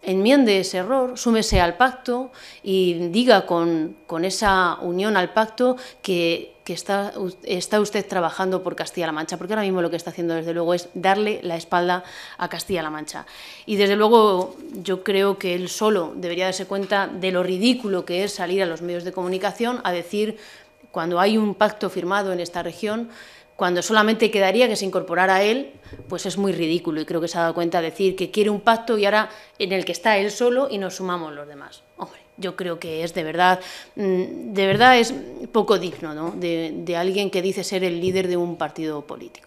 enmiende ese error, súmese al pacto y diga con esa unión al pacto que está usted trabajando por Castilla-La Mancha, porque ahora mismo lo que está haciendo, desde luego, es darle la espalda a Castilla-La Mancha. Y, desde luego, yo creo que él solo debería darse cuenta de lo ridículo que es salir a los medios de comunicación a decir, cuando hay un pacto firmado en esta región, cuando solamente quedaría que se incorporara él, pues es muy ridículo, y creo que se ha dado cuenta de decir que quiere un pacto y ahora en el que está él solo y nos sumamos los demás. Hombre, yo creo que es de verdad es poco digno, ¿no?, de alguien que dice ser el líder de un partido político.